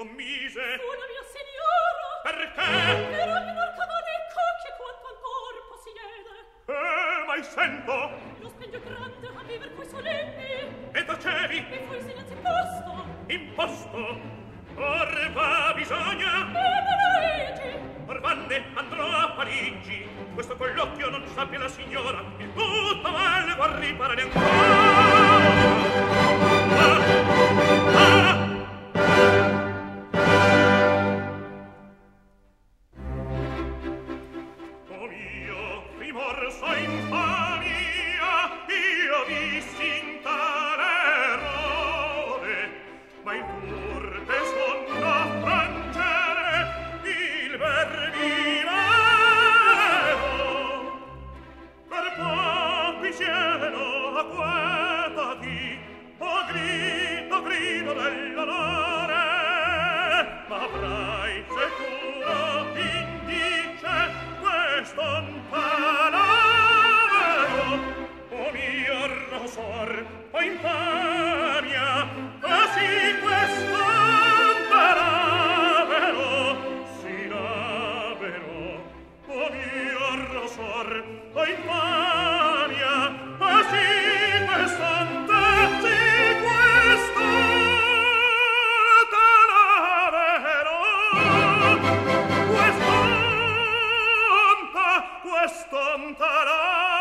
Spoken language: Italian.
commise. Una mia signora. Perché? Per ogni cavale cocche quanto al corpo si vede. Ma sento. Lo spegno grande a viver coi solenni. E tacevi. E fu il silenzio imposto. Imposto. Orva bisogna. E me lo leggi. Orvanne andrò a Parigi. Questo colloquio non sappia la signora. Il tutto male vuol riparare ancora. Oh mio rimorso infamia, io vissi in tale errore, ma in turpe son da frangere il vermine. Per pochi cielo acquetati, o grido dell'onore, ma avrai sicuro indice questo palavero. O mio rosor, o infamia, così questo palavero si lavero. O mio rosor, o infamia, così questo quest'onta